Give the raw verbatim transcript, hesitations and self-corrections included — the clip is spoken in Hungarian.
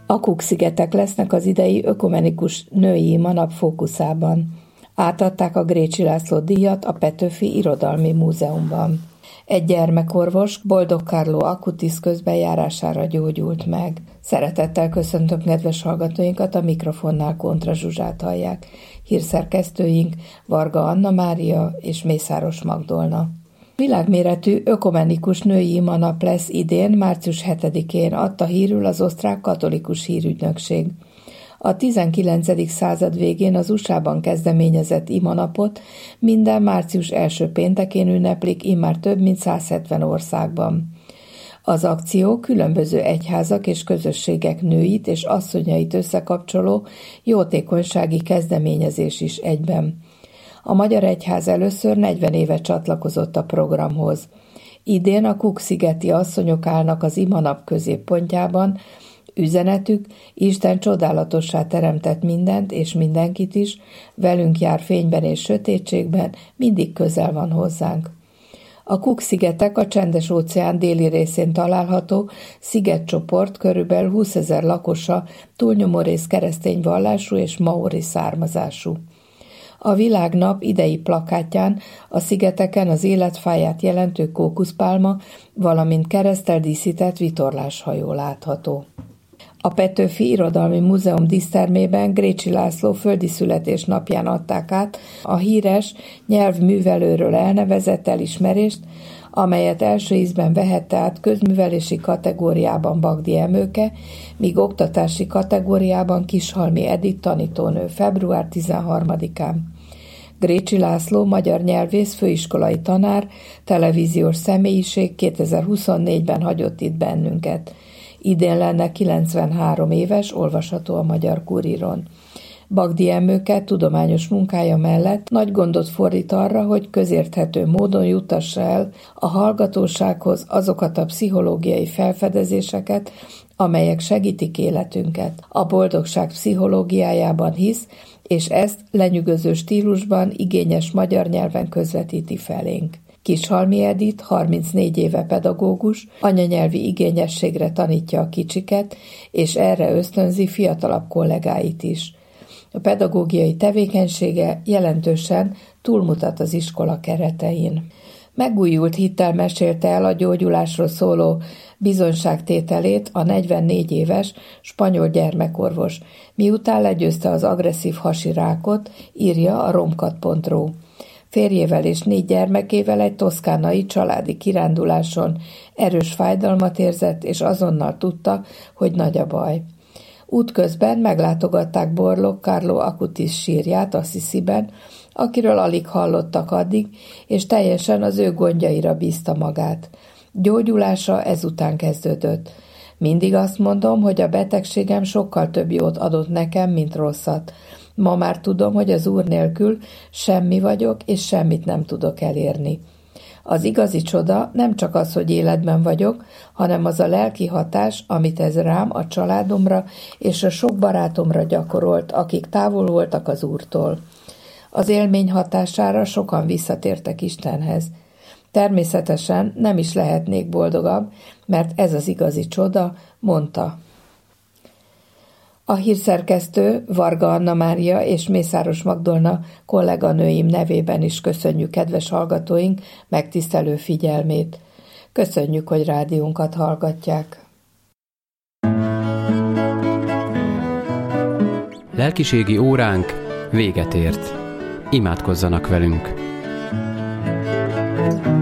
A Cook-szigetek lesznek az idei ökumenikus női imanap fókuszában. Átadták a Grécsi László díjat a Petőfi Irodalmi Múzeumban. Egy gyermekorvos, Boldog Carlo Acutis közbenjárására gyógyult meg. Szeretettel köszöntöm kedves hallgatóinkat, a mikrofonnál Kontra Zsuzsát hallják. Hírszerkesztőink Varga Anna Mária és Mészáros Magdolna. Világméretű ökumenikus női imanap lesz idén, március hetedikén, adta hírül az osztrák katolikus hírügynökség. A tizenkilencedik század végén az u es á-ban kezdeményezett imanapot minden március első péntekén ünneplik immár több mint száz hetven országban. Az akció különböző egyházak és közösségek nőit és asszonyait összekapcsoló jótékonysági kezdeményezés is egyben. A Magyar Egyház először negyven éve csatlakozott a programhoz. Idén a Cook-szigeti asszonyok állnak az imanap középpontjában, üzenetük: Isten csodálatossá teremtett mindent és mindenkit is, velünk jár fényben és sötétségben, mindig közel van hozzánk. A Cook-szigetek a Csendes-óceán déli részén található szigetcsoport körülbelül húszezer lakosa, túlnyomórészt keresztény vallású és maori származású. A Világnap idei plakátján a szigeteken az életfáját jelentő kókuszpálma, valamint kereszttel díszített vitorláshajó látható. A Petőfi Irodalmi Múzeum dísztermében Grécsi László földi születésnapján adták át a híres nyelvművelőről elnevezett elismerést, amelyet első ízben vehette át közművelési kategóriában Bagdi Emőke, míg oktatási kategóriában Kishalmi Edith tanítónő február tizenharmadikán. Grécsi László magyar nyelvész, főiskolai tanár, televíziós személyiség kétezer-huszonnégyben hagyott itt bennünket. Idén lenne kilencvenhárom éves, olvasható a Magyar Kuríron. Bagdi Emőke tudományos munkája mellett nagy gondot fordít arra, hogy közérthető módon juttassa el a hallgatósághoz azokat a pszichológiai felfedezéseket, amelyek segítik életünket. A boldogság pszichológiájában hisz, és ezt lenyűgöző stílusban, igényes magyar nyelven közvetíti felénk. Kishalmi Edith harmincnégy éve pedagógus, anyanyelvi igényességre tanítja a kicsiket, és erre ösztönzi fiatalabb kollégáit is. A pedagógiai tevékenysége jelentősen túlmutat az iskola keretein. Megújult hittel mesélte el a gyógyulásról szóló bizonyságtételét a negyvennégy éves spanyol gyermekorvos, miután legyőzte az agresszív hasi rákot, írja a romkat pont ru. Férjével és négy gyermekével egy toszkánai családi kiránduláson erős fájdalmat érzett, és azonnal tudta, hogy nagy a baj. Útközben meglátogatták Boldog Carlo Acutis sírját Assisiben, akiről alig hallottak addig, és teljesen az ő gondjaira bízta magát. Gyógyulása ezután kezdődött. Mindig azt mondom, hogy a betegségem sokkal több jót adott nekem, mint rosszat. Ma már tudom, hogy az Úr nélkül semmi vagyok, és semmit nem tudok elérni. Az igazi csoda nem csak az, hogy életben vagyok, hanem az a lelki hatás, amit ez rám, a családomra és a sok barátomra gyakorolt, akik távol voltak az Úrtól. Az élmény hatására sokan visszatértek Istenhez. Természetesen nem is lehetnék boldogabb, mert ez az igazi csoda, mondta. A hírszerkesztő Varga Anna Mária és Mészáros Magdolna kolléganőim nevében is köszönjük kedves hallgatóink megtisztelő figyelmét. Köszönjük, hogy rádiónkat hallgatják. Lelkiségi óránk véget ért. Imádkozzanak velünk!